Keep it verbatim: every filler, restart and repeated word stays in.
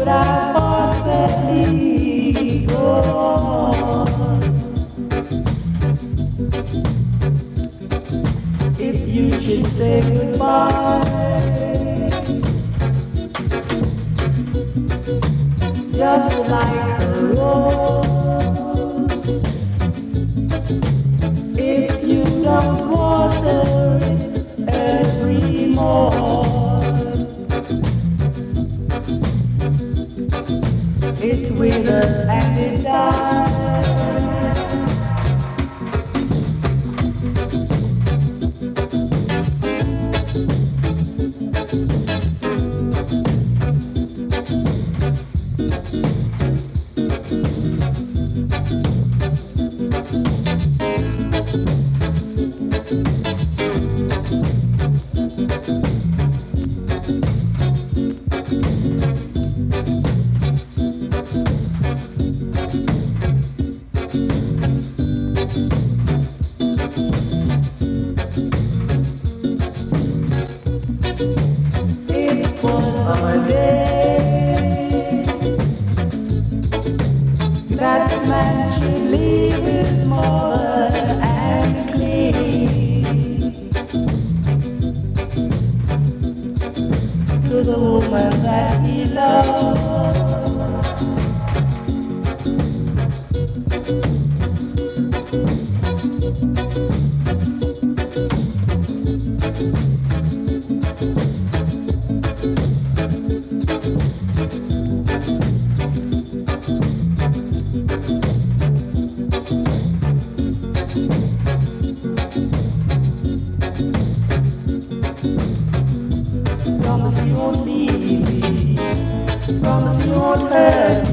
could I possibly go on if you should say goodbye? Just like a rose, if you don't water it every morning, it withers and it dies. A day that man should leave his mother and cling to the woman that he loves. Promise you won't leave me. Promise you won't hurt me.